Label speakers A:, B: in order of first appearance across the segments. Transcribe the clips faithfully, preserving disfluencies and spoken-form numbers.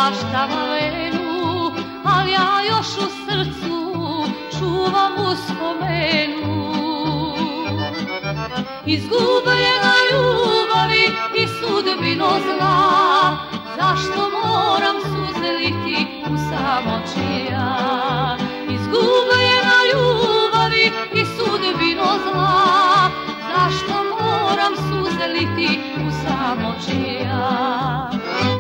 A: prašta malenu, al ja još u srcu čuvam uspomenu. Izgubljena ljubavi i sudbino zla, zašto moram suze liti u samoći ja? Izgubljena ljubavi i sudbino zla, zašto moram suze liti u samoći ja?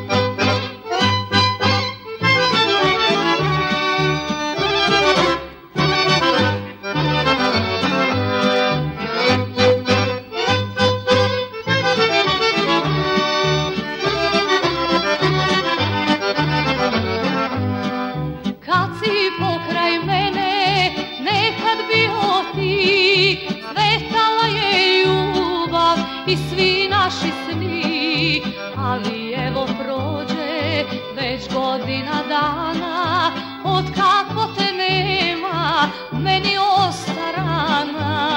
A: Kad si pokraj mene, nekad bio ti, cvetala je ljubav i svi naši sni. Ali evo prođe već godina dana, od kako te nema, meni osta rana.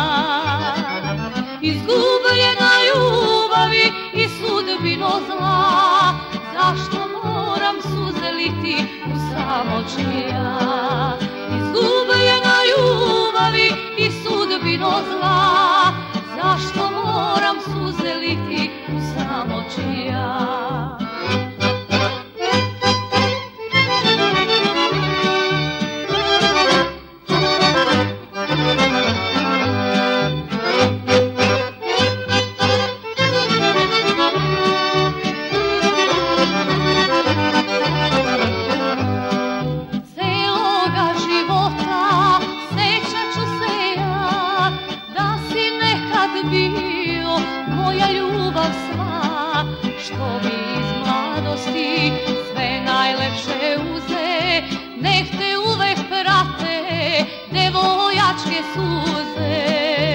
A: Izgubljena ljubavi i sudbino zla, zašto moram suze liti u samoći ja? Izgubljena ljubavi i sudbino zla, zašto moram suze liti u samoći ja? Bio moja ljubav sva, što mi iz mladosti sve najlepše uze, nek te uvek prate devojačke suze.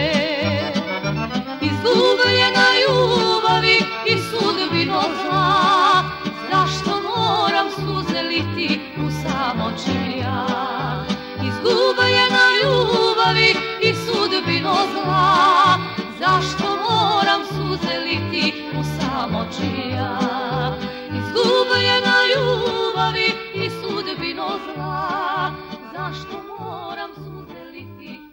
A: Izgubljena ljubavi i sudbino zla, zašto moram suze liti u samoći ja? Izgubljena ljubavi i sudbino zla, zašto moram suze liti u samoći ja? Izgubljena ljubavi i sudbino zla, zašto moram suze liti